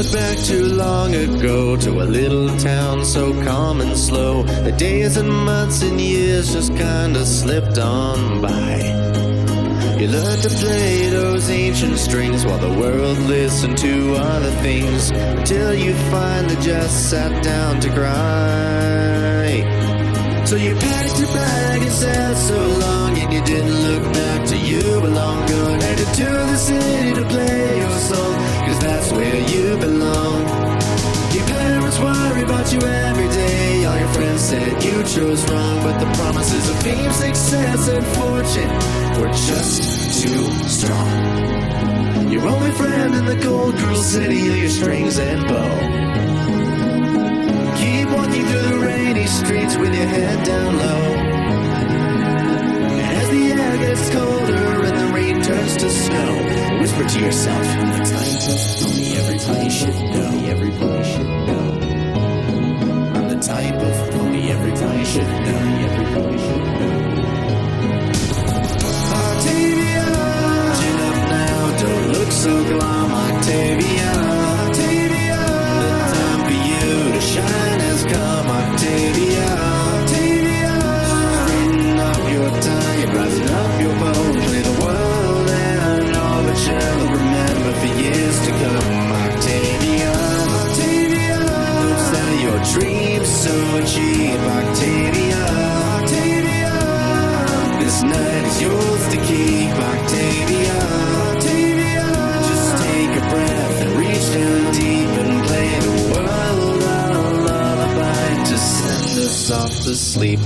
look back too long ago to a little town so calm and slow. The days and months and years just kinda slipped on by. You learned to play those ancient strings while the world listened to other things, until you finally just sat down to cry. So you packed your bag and sat so long, and you didn't look back till you were long gone. Headed to the city to play your song, 'cause that's where you belong. Your parents worry about you every day. All your friends said you chose wrong, but the promises of fame, success, and fortune were just too strong. Your only friend in the cold, cruel city are your strings and bow. Keep walking through the rainy streets with your head down low. And as the air gets colder and the rain turns to snow, whisper to yourself, the type of pony everybody should know. Everybody should know. I'm the type of pony everybody should know. Everybody should know. Octavia, chin up now, don't look so glum. Octavia, Octavia, the time for you to shine has come. Octavia, Octavia, straighten up your tie, rising up your bow, play the world and all that you'll remember for years to come. Octavia, Octavia, don't sell your dreams so cheap. Octavia, Octavia, this night is yours to keep. Octavia, Octavia, just take a breath and reach down deep and play the world a lullaby to send us off to sleep.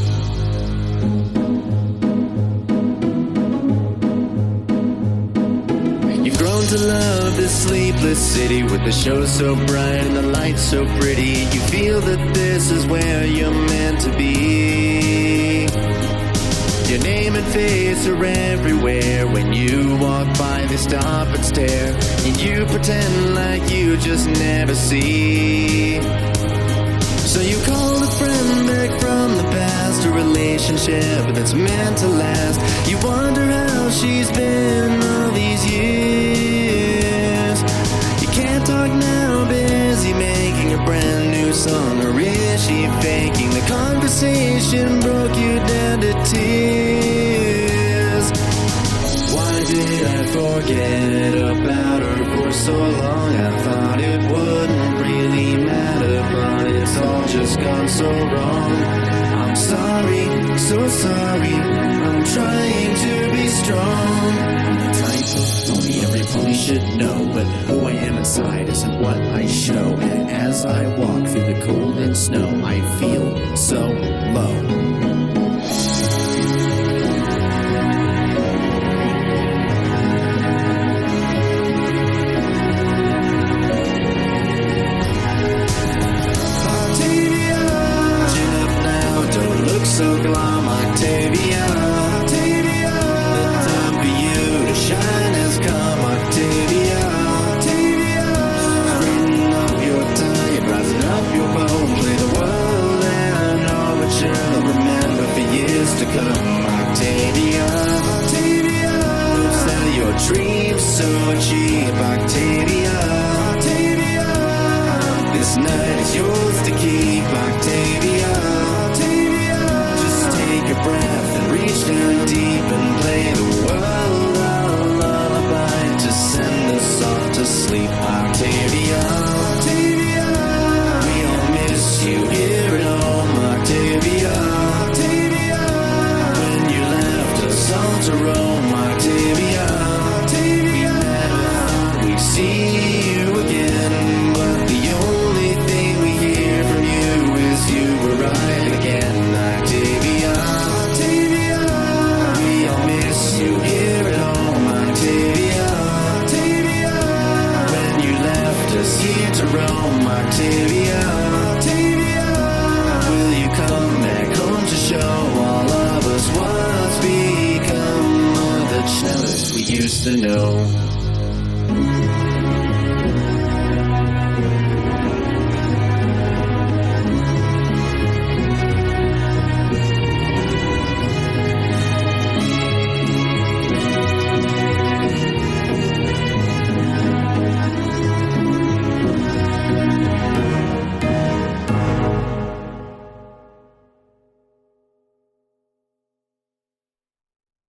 You've grown to love this sleepless city with the show so bright and the lights so pretty. You feel that this is where you're meant to be. Your name and face are everywhere. When you walk by, they stop and stare, and you pretend like you just never see. So you call a friend back from the past, a relationship that's meant to last. You wonder how she's been all these years. You can't talk now, busy making a brand new song, or is she faking? The conversation broke you down to tears. Why did I forget about her for so long? I thought it wouldn't really matter, but it's all just gone so wrong. I'm sorry, so sorry, I'm trying to be strong. I'm the type of pony every pony should know, but who I am inside isn't what I show. And as I walk through the cold and snow, I feel so low. So glum, Octavia, Octavia, the time for you to shine has come. Octavia, Octavia, straighten up your tie, rising up your bow, play the world and all that you'll remember for years to come. Octavia, Octavia, don't sell your dreams so cheap. Octavia, Octavia, this night is yours to keep. Octavia, take a breath and reach down deep and play the world a lullaby to send us off to sleep. Octavia, Octavia, we all miss you here at home. Octavia, Octavia, when you left us all to roam. Octavia, Octavia, we never thought we'd see you again, but the only thing we hear from you is you were right again. Octavia, you here at home. Octavia, Octavia, when you left us here to roam. Octavia, Octavia, will you come back home to show all of us what's become of the Chellas we used to know?